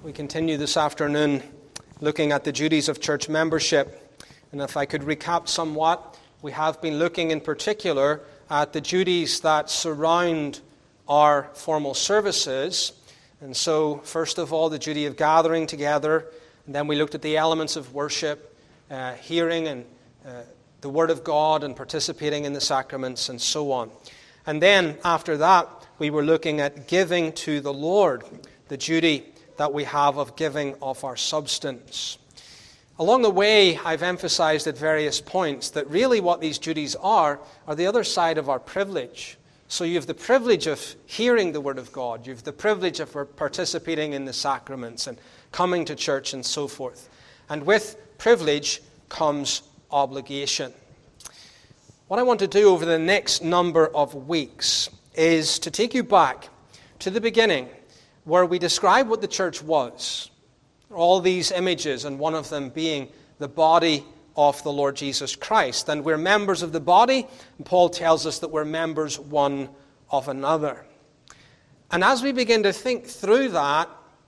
We continue this afternoon looking at the duties of church membership. And if I could recap somewhat, we have been looking in particular at the duties that surround our formal services. And so, first of all, the duty of gathering together. And then we looked at the elements of worship, hearing and the Word of God and participating in the sacraments and so on. And then, after that, we were looking at giving to the Lord, the duty that we have of giving of our substance. Along the way, I've emphasized at various points that really what these duties are the other side of our privilege. So you have the privilege of hearing the Word of God. You have the privilege of participating in the sacraments and coming to church and so forth. And with privilege comes obligation. What I want to do over the next number of weeks is to take you back to the beginning, where we describe what the church was. All these images, and one of them being the body of the Lord Jesus Christ. And we're members of the body, and Paul tells us that we're members one of another. And as we begin to think through that,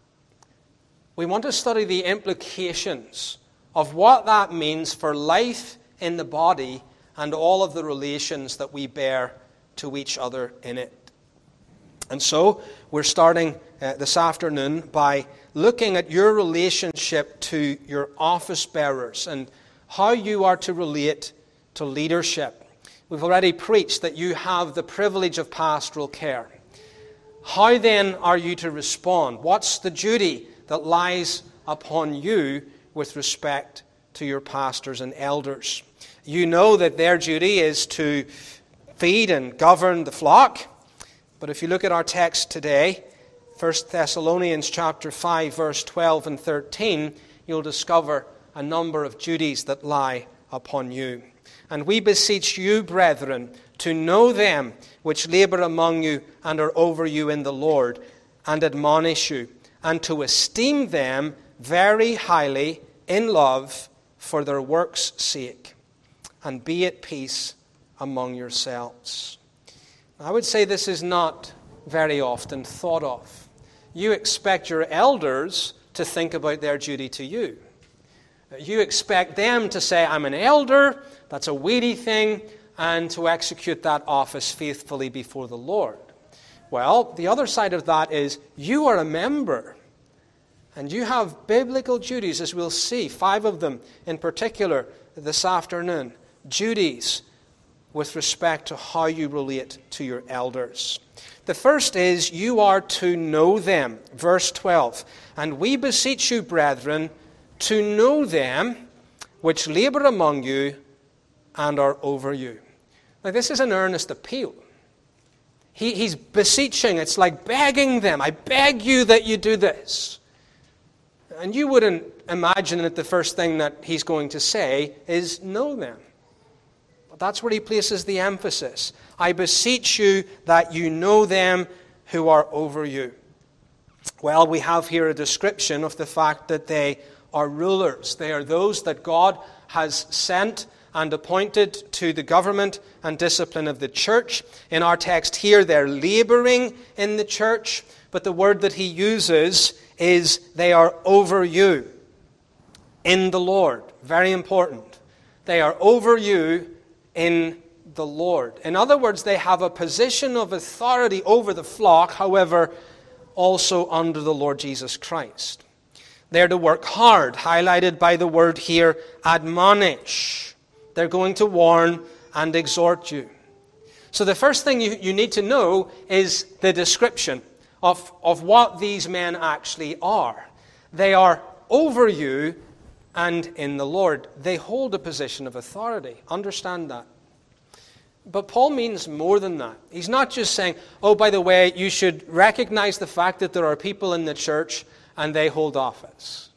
we want to study the implications of what that means for life in the body and all of the relations that we bear to each other in it. And so, we're starting this afternoon by looking at your relationship to your office bearers and how you are to relate to leadership. We've already preached that you have the privilege of pastoral care. How then are you to respond? What's the duty that lies upon you with respect to your pastors and elders? You know that their duty is to feed and govern the flock. But if you look at our text today, 1 Thessalonians chapter 5, verse 12 and 13, you'll discover a number of duties that lie upon you. And we beseech you, brethren, to know them which labor among you and are over you in the Lord, and admonish you, and to esteem them very highly in love for their works' sake, and be at peace among yourselves. I would say this is not very often thought of. You expect your elders to think about their duty to you. You expect them to say, I'm an elder, that's a weighty thing, and to execute that office faithfully before the Lord. Well, the other side of that is you are a member, and you have biblical duties, as we'll see, 5 of them in particular this afternoon, duties with respect to how you relate to your elders. The first is you are to know them. Verse 12. And we beseech you, brethren, to know them which labor among you and are over you. Now this is an earnest appeal. He's beseeching. It's like begging them. I beg you that you do this. And you wouldn't imagine that the first thing that he's going to say is know them. That's where he places the emphasis. I beseech you that you know them who are over you. Well, we have here a description of the fact that they are rulers. They are those that God has sent and appointed to the government and discipline of the church. In our text here, they're laboring in the church, but the word that he uses is they are over you in the Lord. Very important. They are over you in the Lord. In other words, they have a position of authority over the flock, however, also under the Lord Jesus Christ. They're to work hard, highlighted by the word here, admonish. They're going to warn and exhort you. So the first thing you need to know is the description of what these men actually are. They are over you and in the Lord. They hold a position of authority. Understand that. But Paul means more than that. He's not just saying, oh, by the way, you should recognize the fact that there are people in the church and they hold office.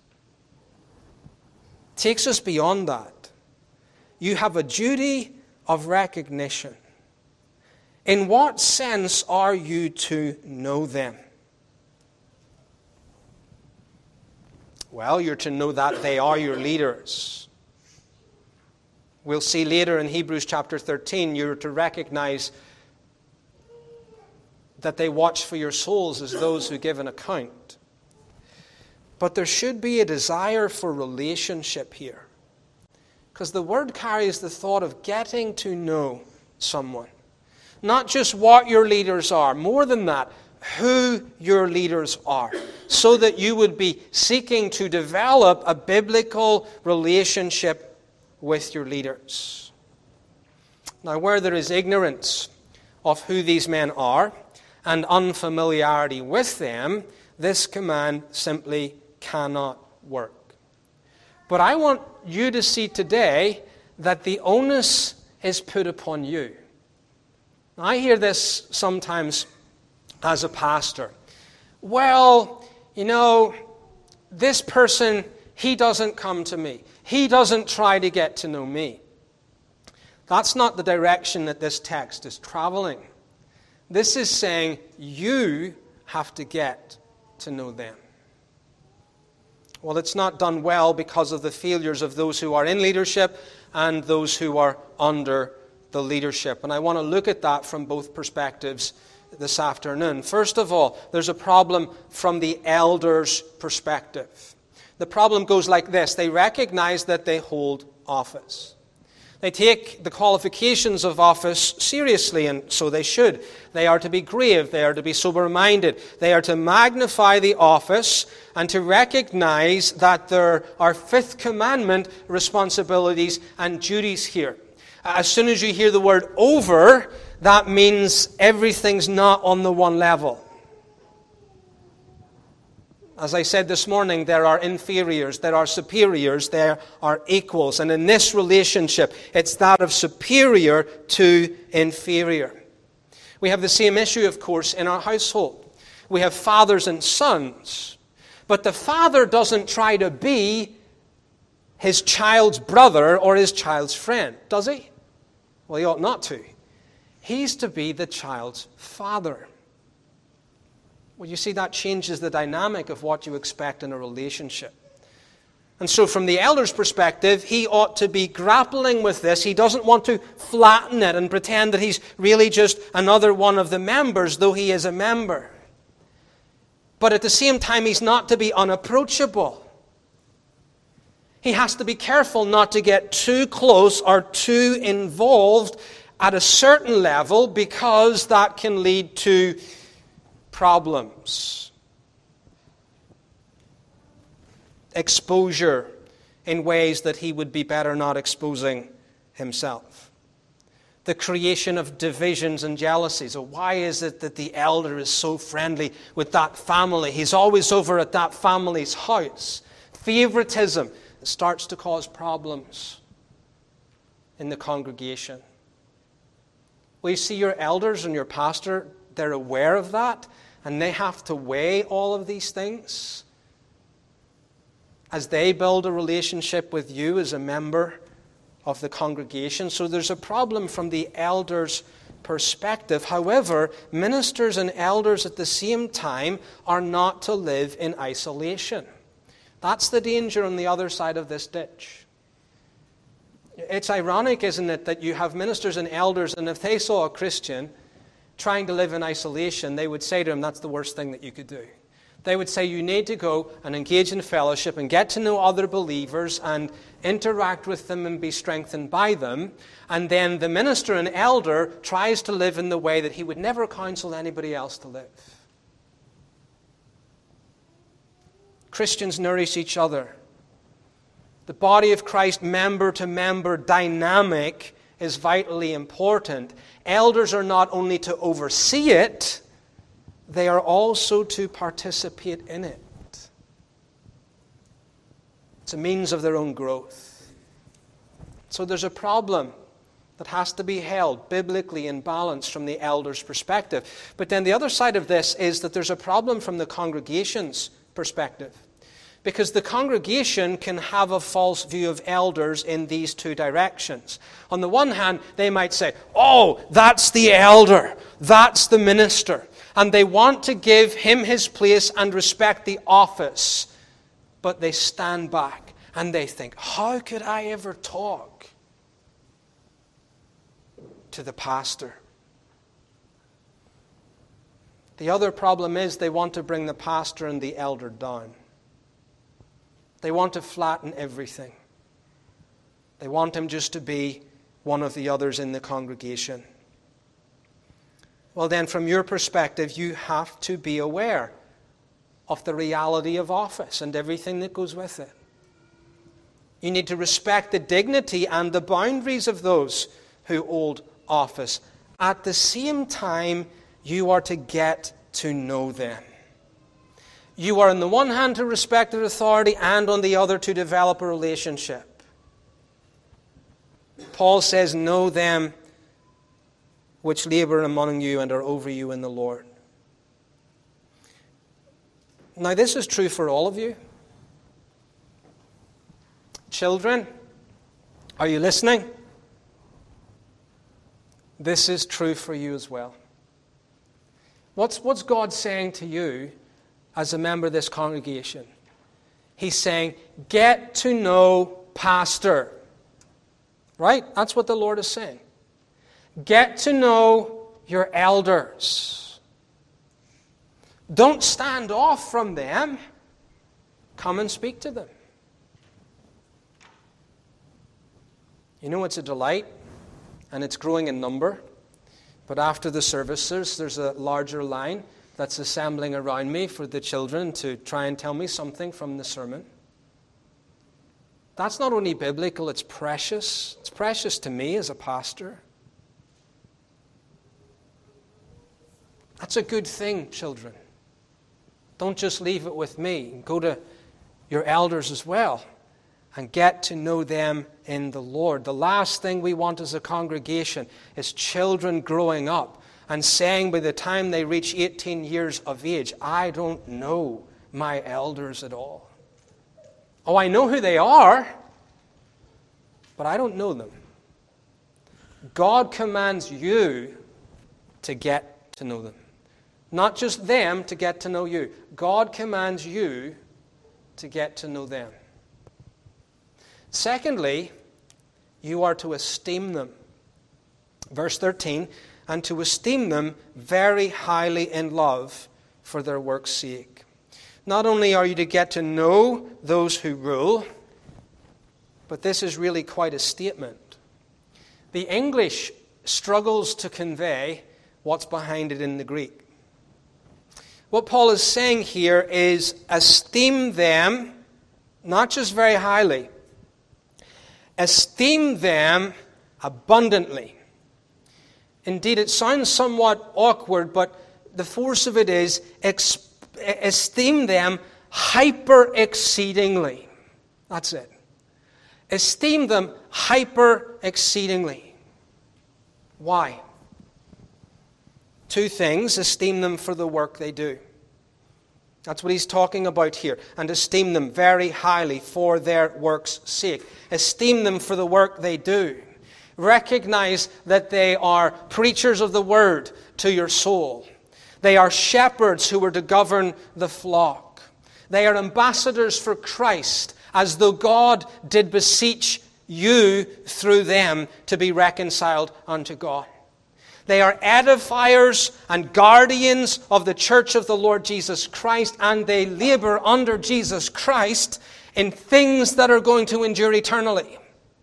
It takes us beyond that. You have a duty of recognition. In what sense are you to know them? Well, you're to know that they are your leaders. We'll see later in Hebrews chapter 13, you're to recognize that they watch for your souls as those who give an account. But there should be a desire for relationship here. Because the word carries the thought of getting to know someone. Not just what your leaders are, more than that, who your leaders are. So that you would be seeking to develop a biblical relationship with your leaders. Now, where there is ignorance of who these men are and unfamiliarity with them, this command simply cannot work. But I want you to see today that the onus is put upon you. I hear this sometimes as a pastor. Well, this person, he doesn't come to me. He doesn't try to get to know me. That's not the direction that this text is traveling. This is saying you have to get to know them. Well, it's not done well because of the failures of those who are in leadership and those who are under the leadership. And I want to look at that from both perspectives this afternoon. First of all, there's a problem from the elders' perspective. The problem goes like this. They recognize that they hold office. They take the qualifications of office seriously, and so they should. They are to be grave. They are to be sober-minded. They are to magnify the office and to recognize that there are Fifth Commandment responsibilities and duties here. As soon as you hear the word over, that means everything's not on the one level. As I said this morning, there are inferiors, there are superiors, there are equals. And in this relationship, it's that of superior to inferior. We have the same issue, of course, in our household. We have fathers and sons. But the father doesn't try to be his child's brother or his child's friend, does he? Well, he ought not to. He's to be the child's father. Well, you see, that changes the dynamic of what you expect in a relationship. And so from the elder's perspective, he ought to be grappling with this. He doesn't want to flatten it and pretend that he's really just another one of the members, though he is a member. But at the same time, he's not to be unapproachable. He has to be careful not to get too close or too involved at a certain level, because that can lead to problems. Exposure in ways that he would be better not exposing himself. The creation of divisions and jealousies. Oh, why is it that the elder is so friendly with that family? He's always over at that family's house. Favoritism starts to cause problems in the congregation. Well, you see, your elders and your pastor, they're aware of that, and they have to weigh all of these things as they build a relationship with you as a member of the congregation. So there's a problem from the elders' perspective. However, ministers and elders at the same time are not to live in isolation. That's the danger on the other side of this ditch. It's ironic, isn't it, that you have ministers and elders, and if they saw a Christian trying to live in isolation, they would say to him, that's the worst thing that you could do. They would say, you need to go and engage in fellowship and get to know other believers and interact with them and be strengthened by them. And then the minister and elder tries to live in the way that he would never counsel anybody else to live. Christians nourish each other. The body of Christ, member to member dynamic, is vitally important. Elders are not only to oversee it, they are also to participate in it. It's a means of their own growth. So there's a problem that has to be held biblically in balance from the elder's perspective. But then the other side of this is that there's a problem from the congregation's perspective. Because the congregation can have a false view of elders in these two directions. On the one hand, they might say, oh, that's the elder, that's the minister. And they want to give him his place and respect the office. But they stand back and they think, how could I ever talk to the pastor? The other problem is they want to bring the pastor and the elder down. They want to flatten everything. They want him just to be one of the others in the congregation. Well then, from your perspective, you have to be aware of the reality of office and everything that goes with it. You need to respect the dignity and the boundaries of those who hold office. At the same time, you are to get to know them. You are on the one hand to respect their authority and on the other to develop a relationship. Paul says, know them which labor among you and are over you in the Lord. Now this is true for all of you. Children, are you listening? This is true for you as well. What's God saying to you as a member of this congregation? He's saying, get to know Pastor. Right? That's what the Lord is saying. Get to know your elders. Don't stand off from them. Come and speak to them. You know, it's a delight, and it's growing in number. But after the services, there's a larger line that's assembling around me for the children to try and tell me something from the sermon. That's not only biblical, it's precious. It's precious to me as a pastor. That's a good thing, children. Don't just leave it with me. Go to your elders as well and get to know them in the Lord. The last thing we want as a congregation is children growing up and saying by the time they reach 18 years of age, I don't know my elders at all. Oh, I know who they are, but I don't know them. God commands you to get to know them. Not just them to get to know you. God commands you to get to know them. Secondly, you are to esteem them. Verse 13, and to esteem them very highly in love for their work's sake. Not only are you to get to know those who rule, but this is really quite a statement. The English struggles to convey what's behind it in the Greek. What Paul is saying here is esteem them, not just very highly, esteem them abundantly. Indeed, it sounds somewhat awkward, but the force of it is esteem them hyper exceedingly. That's it. Esteem them hyper exceedingly. Why? Two things. Esteem them for the work they do. That's what he's talking about here. And esteem them very highly for their work's sake. Esteem them for the work they do. Recognize that they are preachers of the word to your soul. They are shepherds who are to govern the flock. They are ambassadors for Christ, as though God did beseech you through them to be reconciled unto God. They are edifiers and guardians of the church of the Lord Jesus Christ, and they labor under Jesus Christ in things that are going to endure eternally.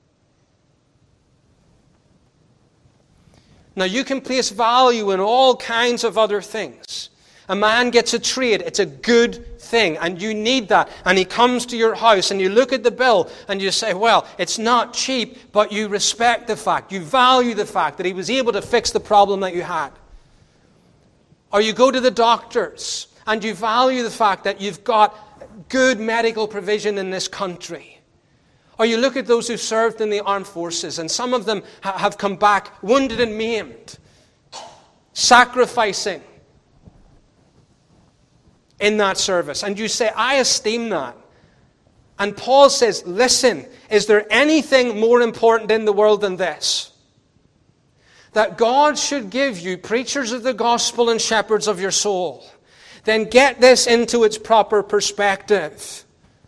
Now, you can place value in all kinds of other things. A man gets a trade. It's a good thing, and you need that. And he comes to your house, and you look at the bill, and you say, well, it's not cheap, but you respect the fact. You value the fact that he was able to fix the problem that you had. Or you go to the doctors, and you value the fact that you've got good medical provision in this country. Or you look at those who served in the armed forces, and some of them have come back wounded and maimed, sacrificing in that service. And you say, I esteem that. And Paul says, listen, is there anything more important in the world than this? That God should give you preachers of the gospel and shepherds of your soul. Then get this into its proper perspective.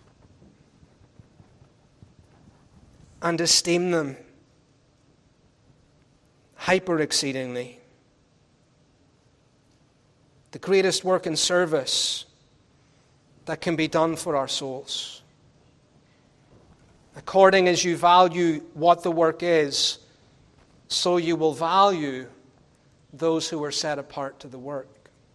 And esteem them hyper exceedingly. The greatest work and service that can be done for our souls. According as you value what the work is, so you will value those who are set apart to the work.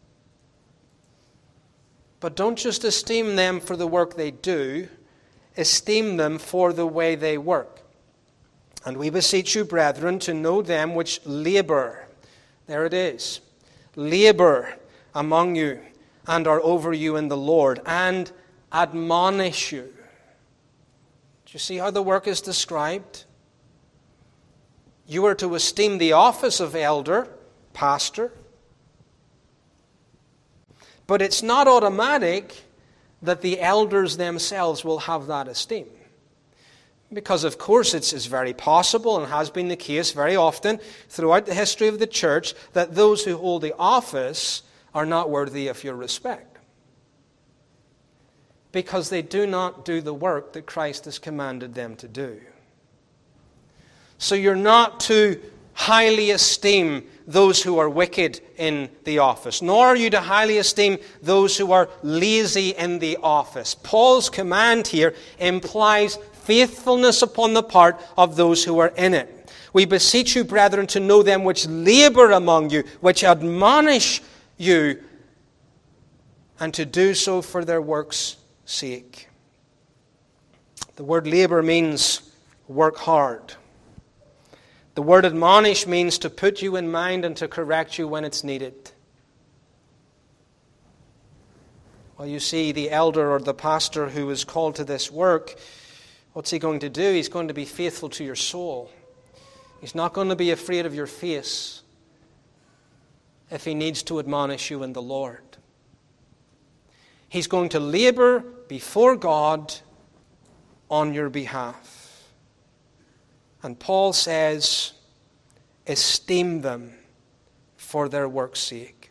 But don't just esteem them for the work they do, esteem them for the way they work. And we beseech you, brethren, to know them which labor. There it is. Labor among you and are over you in the Lord, and admonish you. Do you see how the work is described? You are to esteem the office of elder, pastor. But it's not automatic that the elders themselves will have that esteem. Because, of course, it's very possible and has been the case very often throughout the history of the church that those who hold the office are not worthy of your respect. Because they do not do the work that Christ has commanded them to do. So you're not to highly esteem those who are wicked in the office, nor are you to highly esteem those who are lazy in the office. Paul's command here implies faithfulness upon the part of those who are in it. We beseech you, brethren, to know them which labor among you, which admonish you, and to do so for their work's sake. The word labor means work hard. The word admonish means to put you in mind and to correct you when it's needed. Well, you see, the elder or the pastor who is called to this work, what's he going to do? He's going to be faithful to your soul. He's not going to be afraid of your face if he needs to admonish you in the Lord. He's going to labor before God on your behalf. And Paul says, esteem them for their work's sake.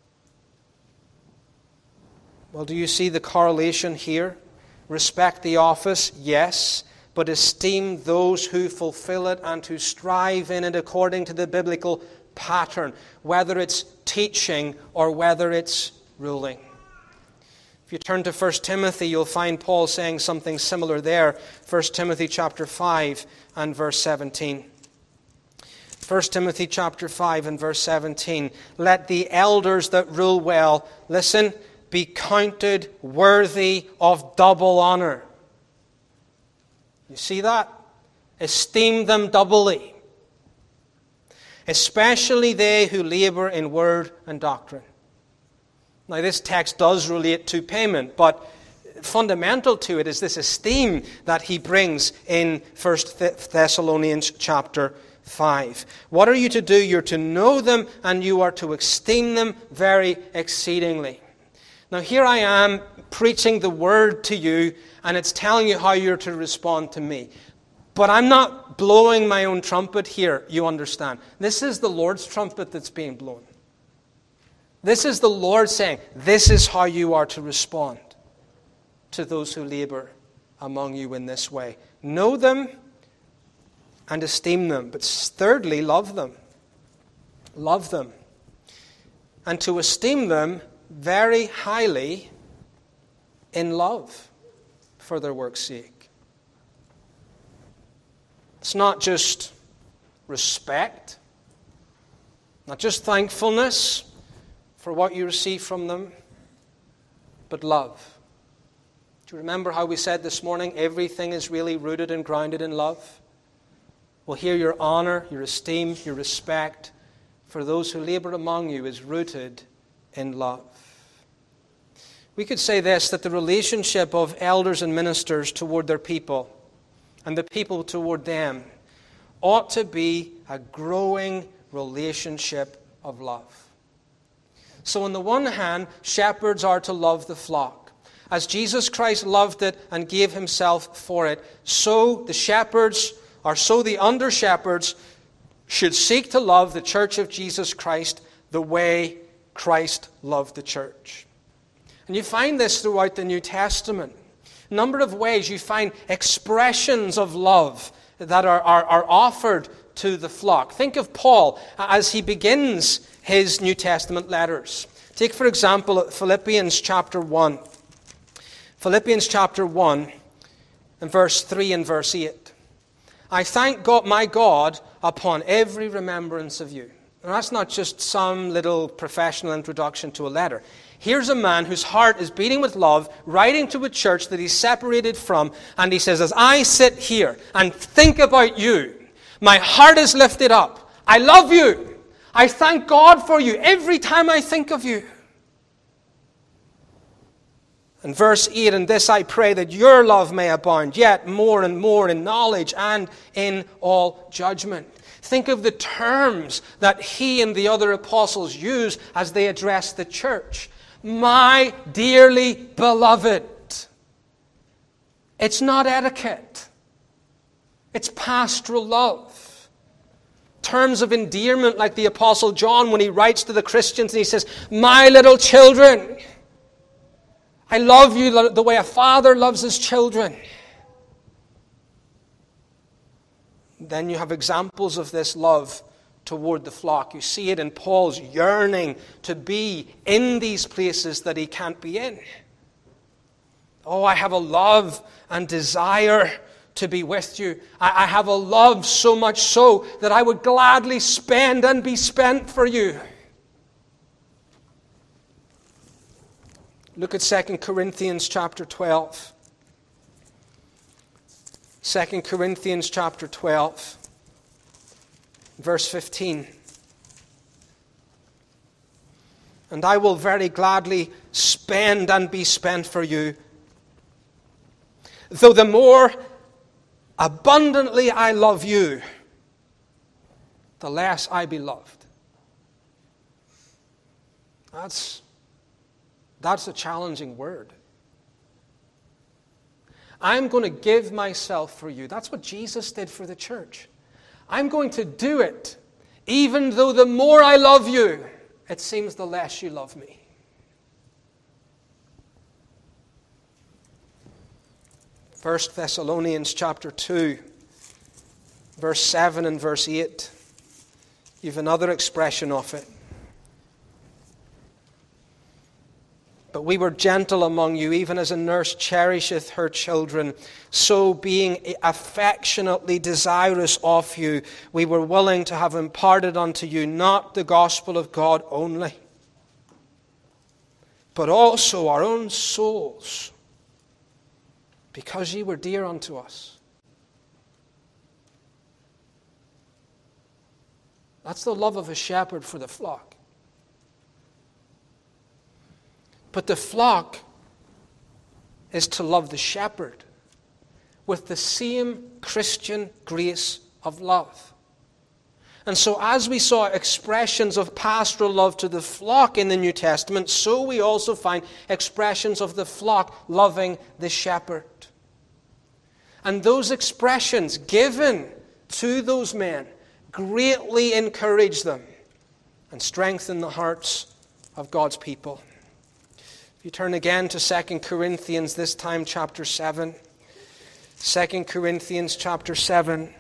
Well, do you see the correlation here? Respect the office, yes, but esteem those who fulfill it and who strive in it according to the biblical pattern, whether it's teaching or whether it's ruling. If you turn to 1 Timothy, you'll find Paul saying something similar there. 1 Timothy chapter 5 and verse 17. 1 Timothy chapter 5 and verse 17. Let the elders that rule well, listen, be counted worthy of double honor. You see that? Esteem them doubly. Especially they who labor in word and doctrine. Now, this text does relate to payment, but fundamental to it is this esteem that he brings in 1 Thessalonians chapter 5. What are you to do? You're to know them and you are to esteem them very exceedingly. Now, here I am preaching the word to you, and it's telling you how you're to respond to me. But I'm not blowing my own trumpet here, you understand. This is the Lord's trumpet that's being blown. This is the Lord saying, this is how you are to respond to those who labor among you in this way. Know them and esteem them. But thirdly, love them. Love them. And to esteem them very highly in love for their work's sake. It's not just respect, not just thankfulness for what you receive from them, but love. Do you remember how we said this morning, everything is really rooted and grounded in love? Well, here your honor, your esteem, your respect for those who labor among you is rooted in love. We could say this, that the relationship of elders and ministers toward their people and the people toward them ought to be a growing relationship of love. So on the one hand, shepherds are to love the flock. As Jesus Christ loved it and gave himself for it, so the shepherds, or so the under-shepherds, should seek to love the church of Jesus Christ the way Christ loved the church. And you find this throughout the New Testament. A number of ways you find expressions of love that are offered to the flock. Think of Paul as he begins his New Testament letters. Take, for example, Philippians chapter 1. Philippians chapter 1 in verse 3 and verse 8. I thank God, my God, upon every remembrance of you. And that's not just some little professional introduction to a letter. Here's a man whose heart is beating with love, writing to a church that he's separated from, and he says, as I sit here and think about you, my heart is lifted up. I love you. I thank God for you every time I think of you. And verse 8, and this I pray that your love may abound yet more and more in knowledge and in all judgment. Think of the terms that he and the other apostles use as they address the church. My dearly beloved. It's not etiquette. It's pastoral love. Terms of endearment like the Apostle John when he writes to the Christians and he says, my little children. I love you the way a father loves his children. Then you have examples of this love toward the flock. You see it in Paul's yearning to be in these places that he can't be in. Oh, I have a love and desire to be with you. I have a love so much so that I would gladly spend and be spent for you. Look at 2 Corinthians chapter 12. 2 Corinthians chapter 12, verse 15. And I will very gladly spend and be spent for you, though the more abundantly I love you, the less I be loved. That's a challenging word. I'm going to give myself for you. That's what Jesus did for the church. I'm going to do it, even though the more I love you, it seems the less you love me. First Thessalonians chapter 2, verse 7 and verse 8. You have another expression of it. But we were gentle among you, even as a nurse cherisheth her children. So being affectionately desirous of you, we were willing to have imparted unto you not the gospel of God only, but also our own souls, because ye were dear unto us. That's the love of a shepherd for the flock. But the flock is to love the shepherd with the same Christian grace of love. And so as we saw expressions of pastoral love to the flock in the New Testament, so we also find expressions of the flock loving the shepherd. And those expressions given to those men greatly encourage them and strengthen the hearts of God's people. If you turn again to 2 Corinthians, this time chapter 7. 2 Corinthians chapter 7.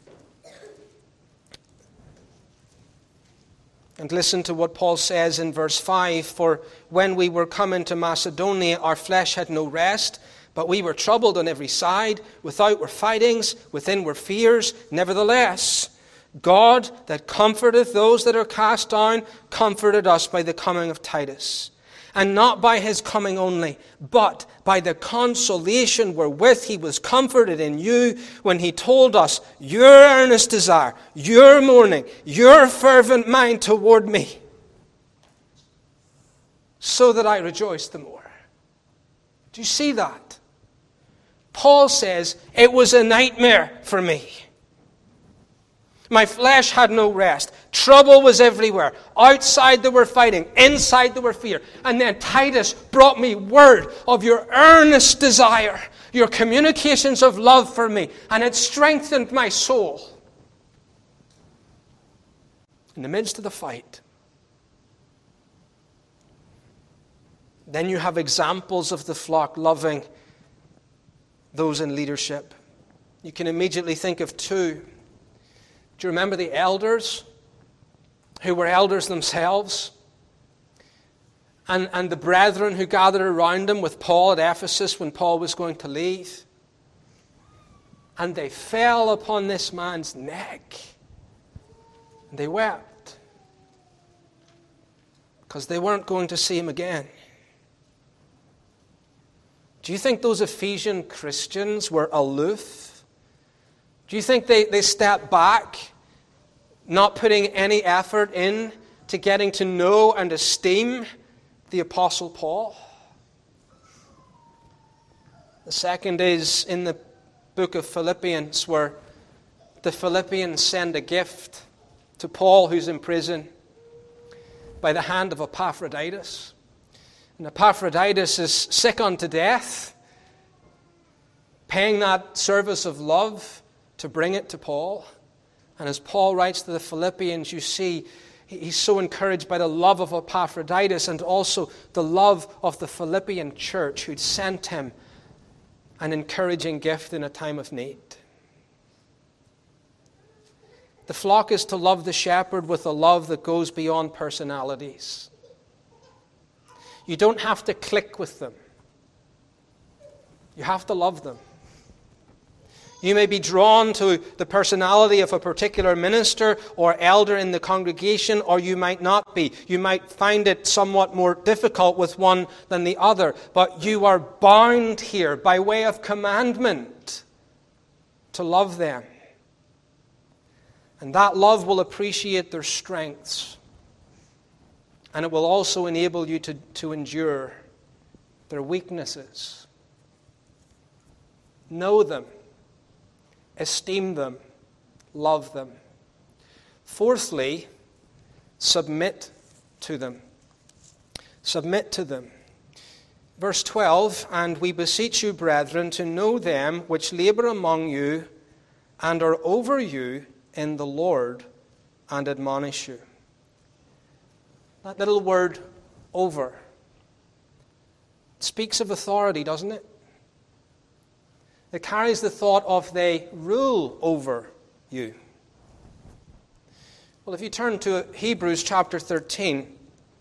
And listen to what Paul says in verse 5. For when we were come into Macedonia, our flesh had no rest, but we were troubled on every side. Without were fightings, within were fears. Nevertheless, God that comforteth those that are cast down, comforted us by the coming of Titus. And not by his coming only, but by the consolation wherewith he was comforted in you when he told us your earnest desire, your mourning, your fervent mind toward me, so that I rejoice the more. Do you see that? Paul says, it was a nightmare for me. My flesh had no rest. Trouble was everywhere. Outside there were fighting. Inside there were fear. And then Titus brought me word of your earnest desire, your communications of love for me. And it strengthened my soul. In the midst of the fight. Then you have examples of the flock loving those in leadership. You can immediately think of two. Do you remember the elders who were elders themselves? And the brethren who gathered around him with Paul at Ephesus when Paul was going to leave? and they fell upon this man's neck. And they wept because they weren't going to see him again. Do you think those Ephesian Christians were aloof? Do you think they stepped back, not putting any effort in to getting to know and esteem the Apostle Paul? The second is in the book of Philippians, where the Philippians send a gift to Paul, who's in prison, by the hand of Epaphroditus. And Epaphroditus is sick unto death, paying that service of love to bring it to Paul. And as Paul writes to the Philippians, you see he's so encouraged by the love of Epaphroditus and also the love of the Philippian church who'd sent him an encouraging gift in a time of need. The flock is to love the shepherd with a love that goes beyond personalities. You don't have to click with them. You have to love them. You may be drawn to the personality of a particular minister or elder in the congregation, or you might not be. You might find it somewhat more difficult with one than the other. But you are bound here by way of commandment to love them. And that love will appreciate their strengths. And it will also enable you to endure their weaknesses. Know them. Esteem them. Love them. Fourthly, submit to them. Submit to them. Verse 12, and we beseech you, brethren, to know them which labor among you and are over you in the Lord and admonish you. That little word, over, speaks of authority, doesn't it? It carries the thought of they rule over you. Well, if you turn to Hebrews chapter 13,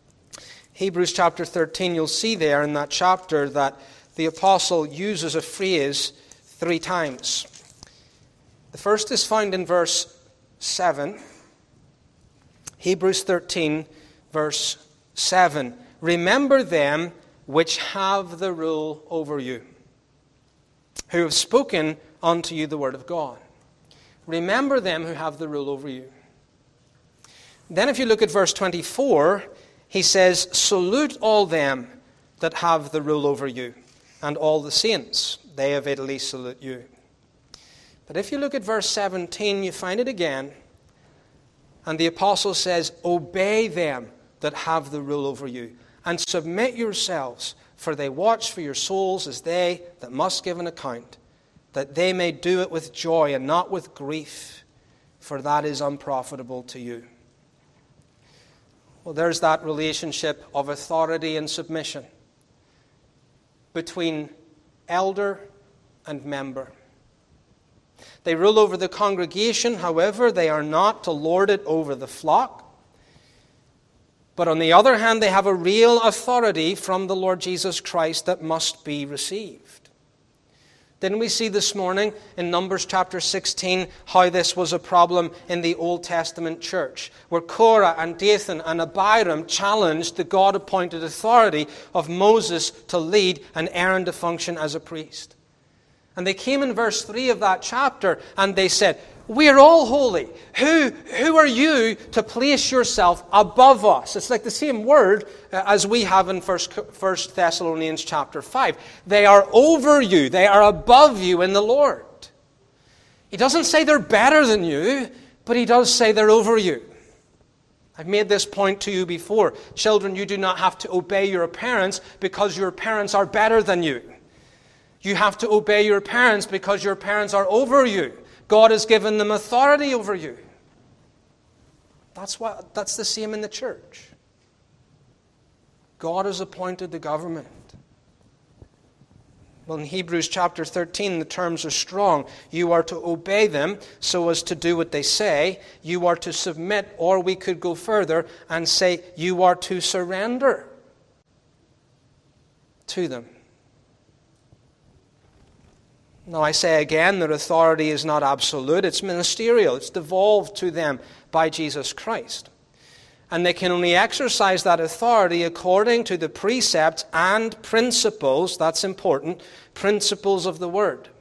you'll see there in that chapter that the apostle uses a phrase 3 times. The first is found in verse 7. Hebrews 13, verse 7. Remember them which have the rule over you, who have spoken unto you the word of God. Remember them who have the rule over you. Then if you look at verse 24, he says, salute all them that have the rule over you, and all the saints. They of Italy salute you. But if you look at verse 17, you find it again. And the apostle says, obey them that have the rule over you, and submit yourselves, for they watch for your souls as they that must give an account, that they may do it with joy and not with grief, for that is unprofitable to you. Well, there's that relationship of authority and submission between elder and member. They rule over the congregation, however, they are not to lord it over the flock. But on the other hand, they have a real authority from the Lord Jesus Christ that must be received. Didn't we see this morning in Numbers chapter 16 how this was a problem in the Old Testament church, where Korah and Dathan and Abiram challenged the God-appointed authority of Moses to lead and Aaron to function as a priest. And they came in verse 3 of that chapter and they said, we are all holy. Who are you to place yourself above us? It's like the same word as we have in 1 Thessalonians chapter 5. They are over you. They are above you in the Lord. He doesn't say they're better than you, but he does say they're over you. I've made this point to you before. Children, you do not have to obey your parents because your parents are better than you. You have to obey your parents because your parents are over you. God has given them authority over you. That's the same in the church. God has appointed the government. Well, in Hebrews chapter 13, the terms are strong. You are to obey them so as to do what they say. You are to submit, or we could go further and say you are to surrender to them. Now I say again, their authority is not absolute, it's ministerial. It's devolved to them by Jesus Christ. And they can only exercise that authority according to the precepts and principles, that's important, principles of the Word.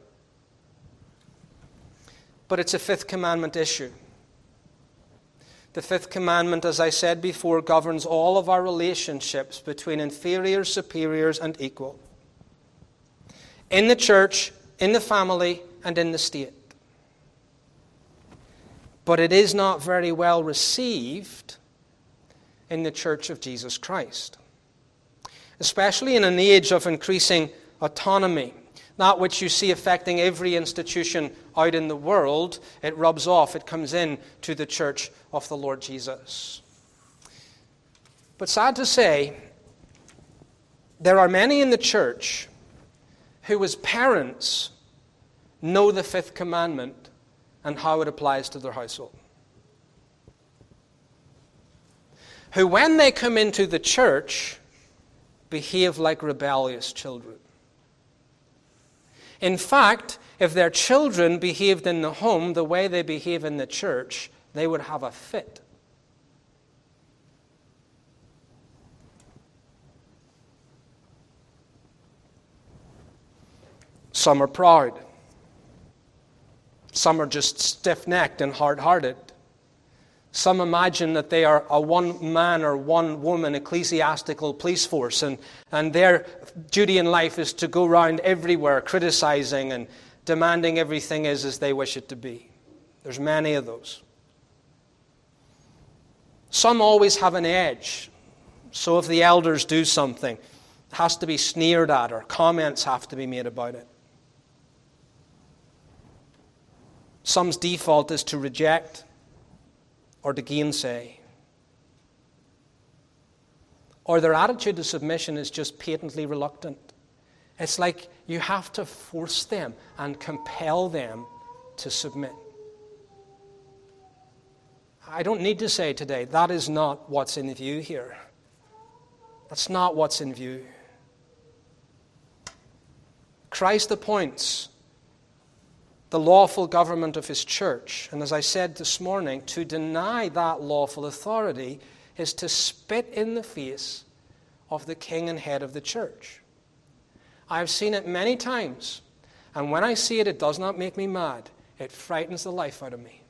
But it's a fifth commandment issue. The fifth commandment, as I said before, governs all of our relationships between inferiors, superiors, and equal. In the church, in the family, and in the state. But it is not very well received in the Church of Jesus Christ. Especially in an age of increasing autonomy. That which you see affecting every institution out in the world, it rubs off, it comes in to the Church of the Lord Jesus. But sad to say, there are many in the church who as parents know the fifth commandment and how it applies to their household. Who when they come into the church behave like rebellious children. In fact, if their children behaved in the home the way they behave in the church, they would have a fit. Some are proud. Some are just stiff-necked and hard-hearted. Some imagine that they are a one-man or one-woman ecclesiastical police force, and their duty in life is to go around everywhere criticizing and demanding everything is as they wish it to be. There's many of those. Some always have an edge. So if the elders do something, it has to be sneered at or comments have to be made about it. Some's default is to reject or to gainsay. Or their attitude to submission is just patently reluctant. It's like you have to force them and compel them to submit. I don't need to say today, that is not what's in view here. That's not what's in view. Christ appoints the lawful government of his church. And as I said this morning, to deny that lawful authority is to spit in the face of the king and head of the church. I've seen it many times, and when I see it, it does not make me mad. It frightens the life out of me.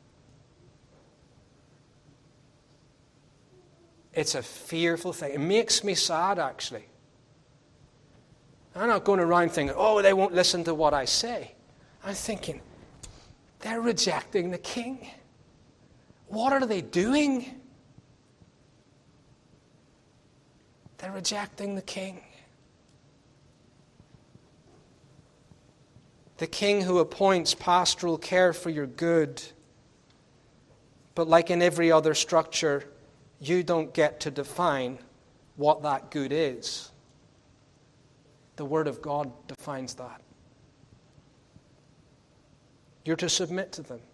It's a fearful thing. It makes me sad, actually. I'm not going around thinking, oh, they won't listen to what I say. I'm thinking, they're rejecting the king. What are they doing? They're rejecting the king. The king who appoints pastoral care for your good. But like in every other structure, you don't get to define what that good is. The Word of God defines that. You're to submit to them.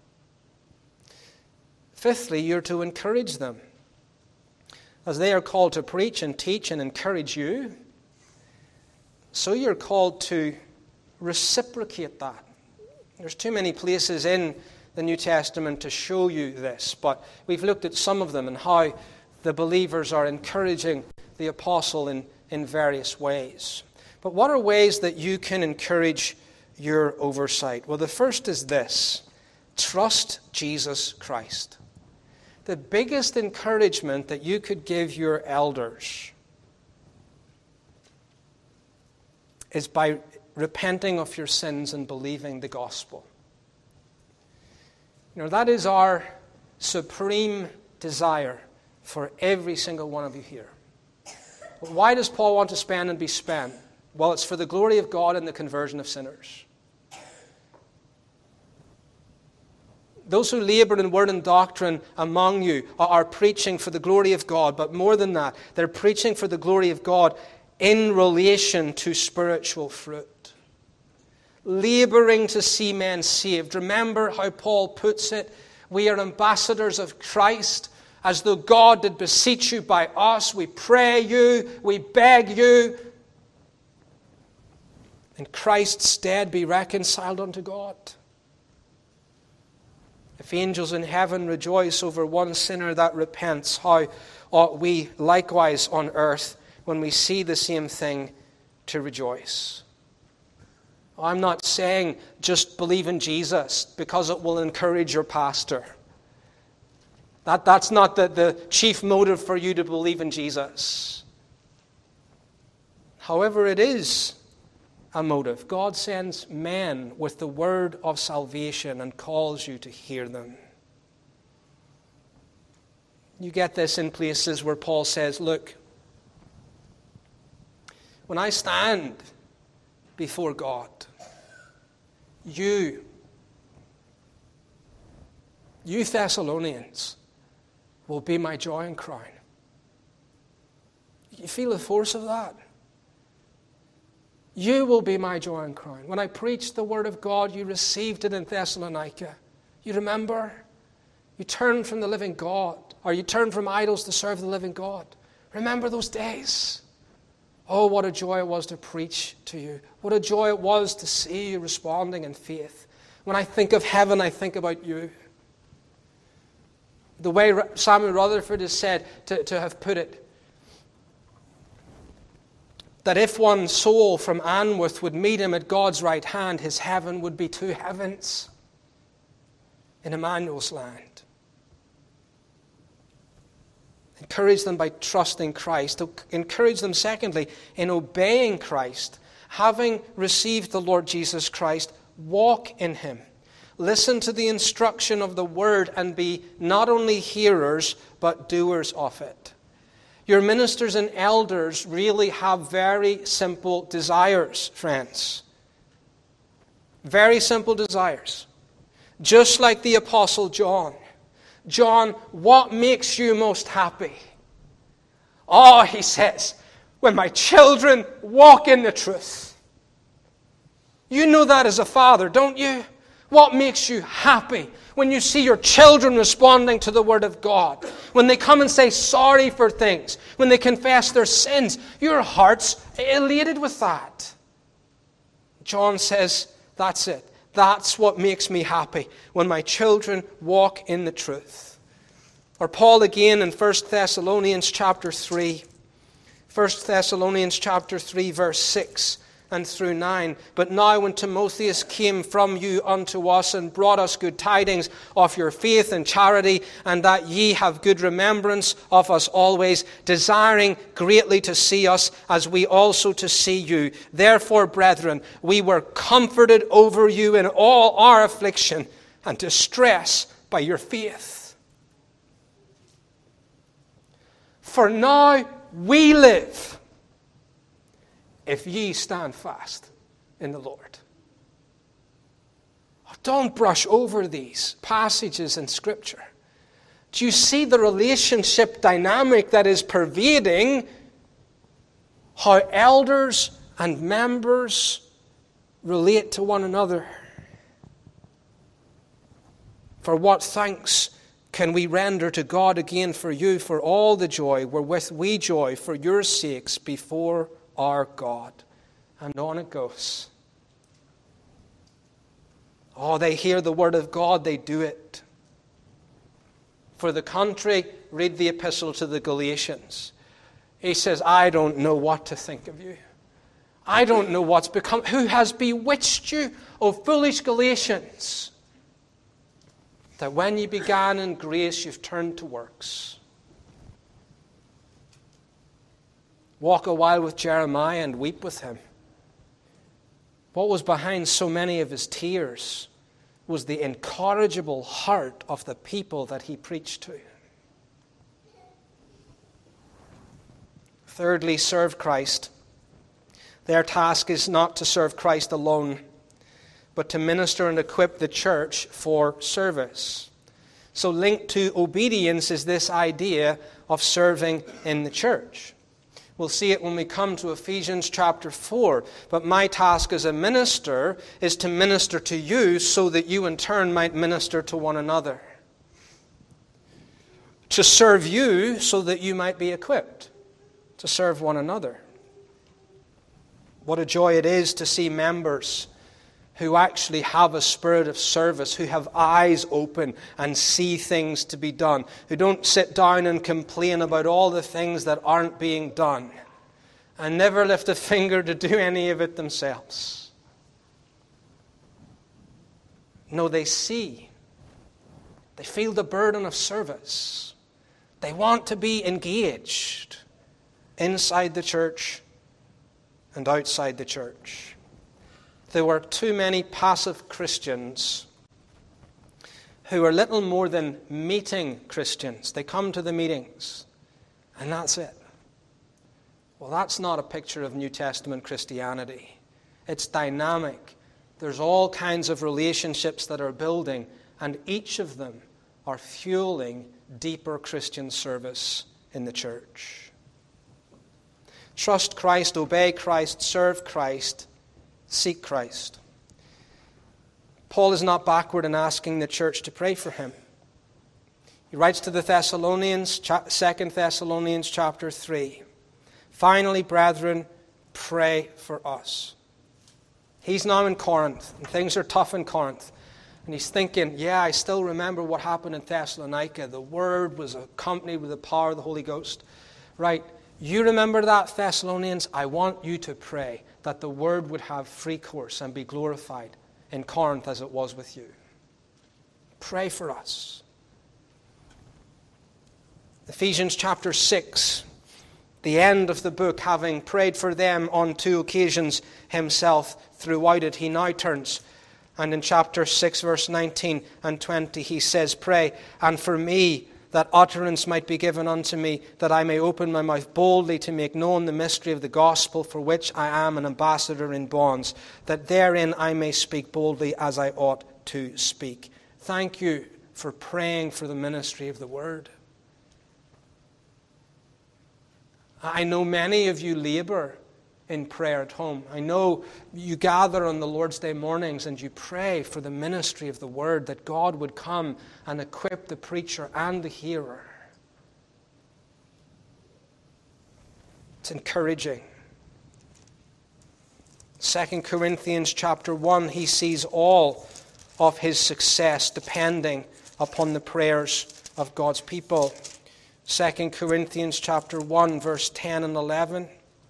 Fifthly, you're to encourage them. As they are called to preach and teach and encourage you, so you're called to reciprocate that. There's too many places in the New Testament to show you this, but we've looked at some of them and how the believers are encouraging the apostle in various ways. But what are ways that you can encourage your oversight? Well, the first is this: trust Jesus Christ. The biggest encouragement that you could give your elders is by repenting of your sins and believing the gospel. You know, that is our supreme desire for every single one of you here. But why does Paul want to spend and be spent? Well, it's for the glory of God and the conversion of sinners. Those who labor in word and doctrine among you are preaching for the glory of God, but more than that, they're preaching for the glory of God in relation to spiritual fruit. Laboring to see men saved. Remember how Paul puts it, we are ambassadors of Christ, as though God did beseech you by us. We pray you, we beg you. in Christ's stead be reconciled unto God. If angels in heaven rejoice over one sinner that repents, how ought we likewise on earth, when we see the same thing, to rejoice? I'm not saying just believe in Jesus because it will encourage your pastor. That's not the chief motive for you to believe in Jesus. However, it is a motive. God sends men with the word of salvation and calls you to hear them. You get this in places where Paul says, look, when I stand before God, you Thessalonians will be my joy and crown. You feel the force of that? You will be my joy and crown. When I preached the word of God, you received it in Thessalonica. You remember? You turned from the living God, or you turned from idols to serve the living God. Remember those days? Oh, what a joy it was to preach to you. What a joy it was to see you responding in faith. When I think of heaven, I think about you. The way Samuel Rutherford has said to have put it, that if one soul from Anworth would meet him at God's right hand, his heaven would be two heavens in Emmanuel's land. Encourage them by trusting Christ. Encourage them, secondly, in obeying Christ. Having received the Lord Jesus Christ, walk in him. Listen to the instruction of the word and be not only hearers, but doers of it. Your ministers and elders really have very simple desires, friends. Very simple desires. Just like the Apostle John. John, what makes you most happy? Oh, he says, when my children walk in the truth. You know that as a father, don't you? What makes you happy? When you see your children responding to the Word of God, when they come and say sorry for things, when they confess their sins, your heart's elated with that. John says, that's it. That's what makes me happy, when my children walk in the truth. Or Paul again in 1 Thessalonians chapter 3. 1 Thessalonians chapter 3 verse 6 and through 9. But now when Timotheus came from you unto us and brought us good tidings of your faith and charity, and that ye have good remembrance of us always, desiring greatly to see us, as we also to see you. Therefore, brethren, we were comforted over you in all our affliction and distress by your faith. For now we live, if ye stand fast in the Lord. Don't brush over these passages in Scripture. Do you see the relationship dynamic that is pervading how elders and members relate to one another? For what thanks can we render to God again for you, for all the joy wherewith we joy for your sakes before our God. And on it goes. Oh, they hear the word of God, they do it. For the country, read the epistle to the Galatians. He says, I don't know what to think of you. I don't know what's become. Who has bewitched you, O foolish Galatians, that when you began in grace, you've turned to works? Walk a while with Jeremiah and weep with him. What was behind so many of his tears was the incorrigible heart of the people that he preached to. Thirdly, serve Christ. Their task is not to serve Christ alone, but to minister and equip the church for service. So linked to obedience is this idea of serving in the church. We'll see it when we come to Ephesians chapter 4. But my task as a minister is to minister to you so that you in turn might minister to one another. To serve you so that you might be equipped to serve one another. What a joy it is to see members who actually have a spirit of service, who have eyes open and see things to be done, who don't sit down and complain about all the things that aren't being done, and never lift a finger to do any of it themselves. No, they see. They feel the burden of service. They want to be engaged inside the church and outside the church. There were too many passive Christians who are little more than meeting Christians. They come to the meetings, and that's it. Well, that's not a picture of New Testament Christianity. It's dynamic. There's all kinds of relationships that are building, and each of them are fueling deeper Christian service in the church. Trust Christ, obey Christ, serve Christ, seek Christ. Paul is not backward in asking the church to pray for him. He writes to the Thessalonians, 2 Thessalonians chapter 3. Finally, brethren, pray for us. He's now in Corinth, and things are tough in Corinth. And he's thinking, I still remember what happened in Thessalonica. The word was accompanied with the power of the Holy Ghost. Right, you remember that, Thessalonians? I want you to pray that the word would have free course and be glorified in Corinth as it was with you. Pray for us. Ephesians chapter 6, the end of the book, having prayed for them on 2 occasions himself throughout it, he now turns. And in chapter 6, verse 19 and 20, he says, pray, and for me, that utterance might be given unto me, that I may open my mouth boldly to make known the mystery of the gospel, for which I am an ambassador in bonds, that therein I may speak boldly as I ought to speak. Thank you for praying for the ministry of the word. I know many of you labor in prayer at home. I know you gather on the Lord's Day mornings and you pray for the ministry of the word, that God would come and equip the preacher and the hearer. It's encouraging. 2 Corinthians chapter 1, he sees all of his success depending upon the prayers of God's people. 2 Corinthians chapter 1, verse 10 and 11.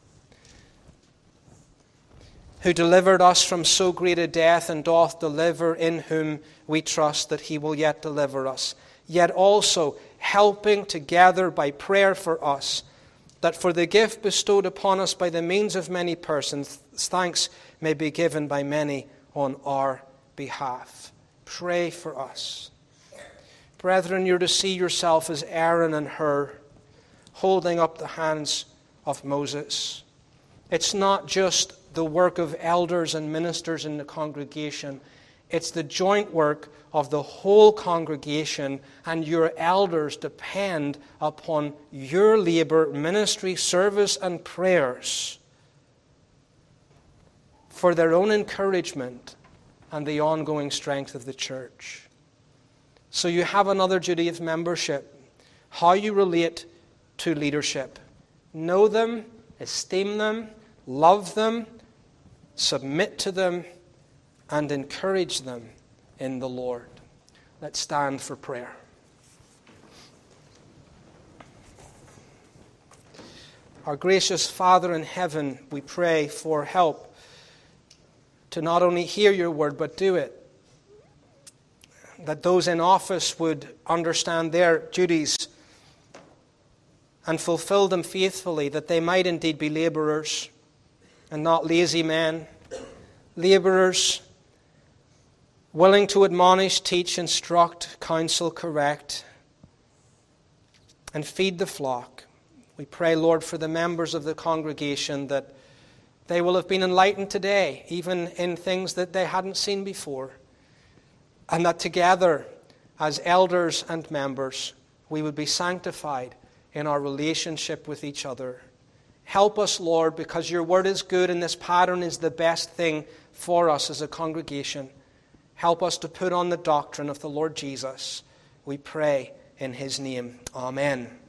Who delivered us from so great a death, and doth deliver, in whom we trust that he will yet deliver us. Yet also helping together by prayer for us, that for the gift bestowed upon us by the means of many persons, thanks may be given by many on our behalf. Pray for us. Brethren, you're to see yourself as Aaron and Hur, holding up the hands of Moses. It's not just the work of elders and ministers in the congregation. It's the joint work of the whole congregation, and your elders depend upon your labor, ministry, service, and prayers for their own encouragement and the ongoing strength of the church. So you have another duty of membership: how you relate to leadership. Know them, esteem them, love them, submit to them, and encourage them in the Lord. Let's stand for prayer. Our gracious Father in heaven, we pray for help to not only hear your word, but do it. That those in office would understand their duties and fulfill them faithfully, that they might indeed be laborers and not lazy men, laborers willing to admonish, teach, instruct, counsel, correct, and feed the flock. We pray, Lord, for the members of the congregation, that they will have been enlightened today, even in things that they hadn't seen before, and that together, as elders and members, we would be sanctified in our relationship with each other. Help us, Lord, because your word is good and this pattern is the best thing for us as a congregation. Help us to put on the doctrine of the Lord Jesus. We pray in his name. Amen.